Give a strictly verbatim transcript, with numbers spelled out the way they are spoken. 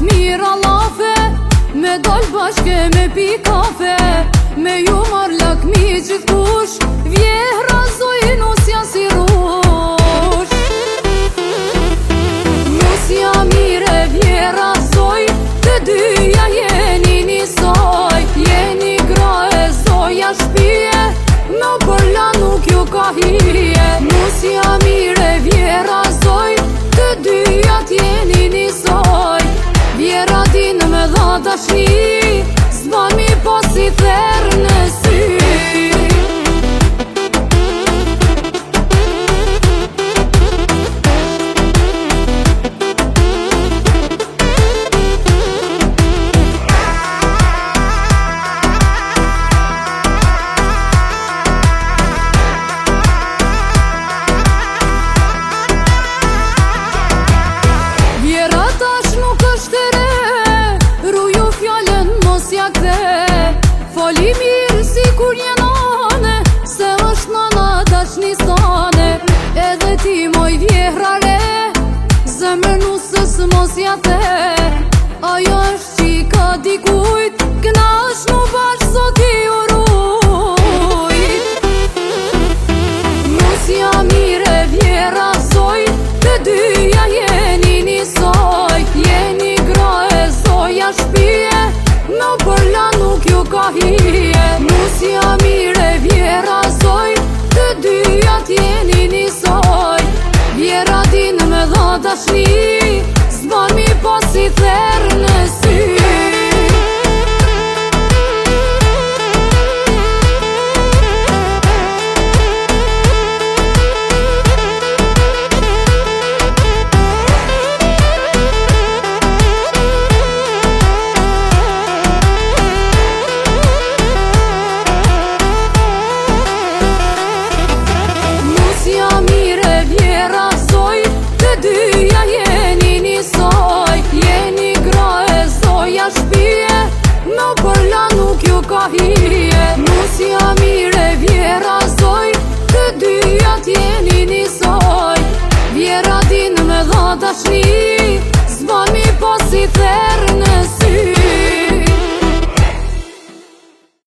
mira lafe, me dal bashke me pi kafe, me ju mar lakmi gjithë kush, vjehra zoj nusja si rush. Nusja mire vjehra zoj, të dyja jeni njësoj, jeni gra e zoja shpije, me përla nuk ju ka hije. Nusja mire vjehra zoj, të dyja t'jeni njësoj, vjera din me dha dashni, s'ban mi pas i therë në sy. Vjera tash nuk është e re, ruju fjallën mos ja kthe, fali mirë si kur jenane, se është nana dashni sane. Edhe ti moj vjehra re, zemrën usës mos ja the, ajo është qika dikujt, këna është nuk bashkë zoti u rujt. Nusja mire vjehra zoj, të dyja jeni njësoj, jeni gra e zoja shpije, me përla nuk ju ka hije. Nusja mire vjera zoj, të dyja t'jeni njësoj, vjera din me dha dashni, s'ban mi pas i therë në sy. Dyja jeni njësoj, jeni gra e zoja shpije, me përla nuk ju ka hije. Nusja mire vjera zoj, të dyja t'jeni njësoj, vjera din me dha dashni.